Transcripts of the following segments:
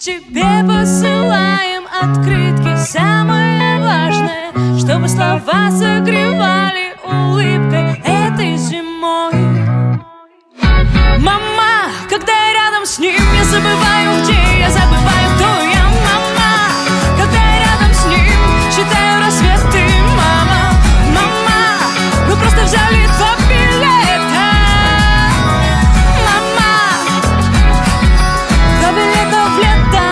Тебе посылаем открытки, самое важное, чтобы слова согревали улыбкой этой зимой. Мама, когда я рядом с ним, я забываю, где я, забываю, кто я. Мама, когда я рядом с ним, считаю рассветы. Мама, мама, мы просто взяли 2 билета. Мама, 2 билета в лето.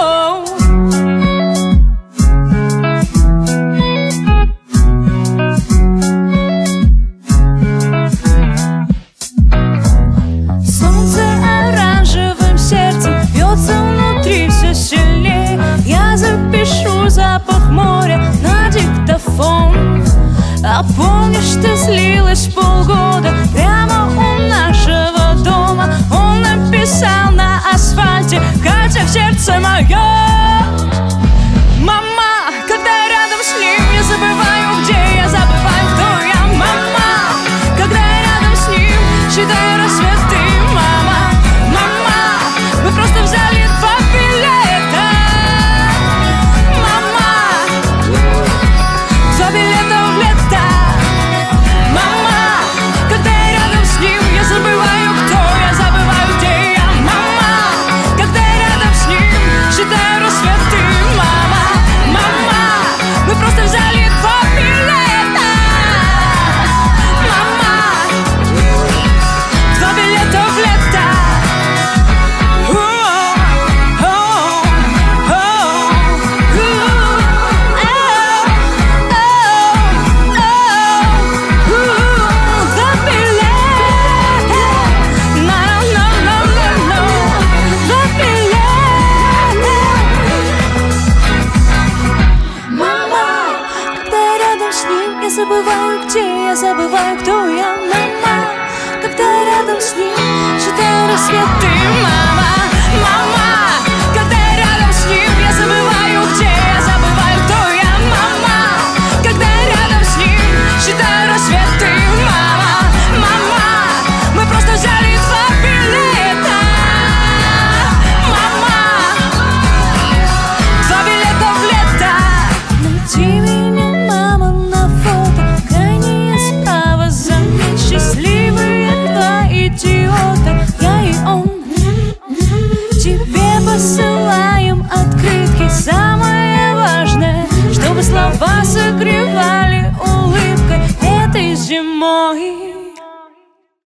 Солнце оранжевым сердцем бьется внутри все сильнее. Я запишу запах моря на диктофон. А помнишь, ты злилась полгода прямо у нашего дома? Он написал на асфальте: Катя, в сердце мое. Мама, когда я рядом с ним, я забываю, где я, забываю, кто я. Мама, когда я рядом с ним, считаю рассветы. Мама, мама, мы просто взяли 2 билета. Мама, 2 билета в лето. Мама, когда я рядом с ним, я забываю, кто я, забываю, где я. Мама, когда я рядом с ним, считаю рассветы. Мама, мама, мы просто взяли 2 билета. Мама, 2 билета в лето. Я забываю, где я, забываю, кто я. Мама, когда я рядом с ним, считаю рассветы. Мама, мама, когда я рядом с ним, я забываю, где я, забываю, кто я. Мама, когда я рядом с ним, считаю рассветы. Мама, мама, мы просто взяли 2 билета. Мама, 2 билета в лето. Найди меня, мама, на фото, крайнее справа, заметь, счастливые 2 идиота, я и он. Тебе посылаем открытки, самое важное, чтобы слова согревали улыбкой этой зимой.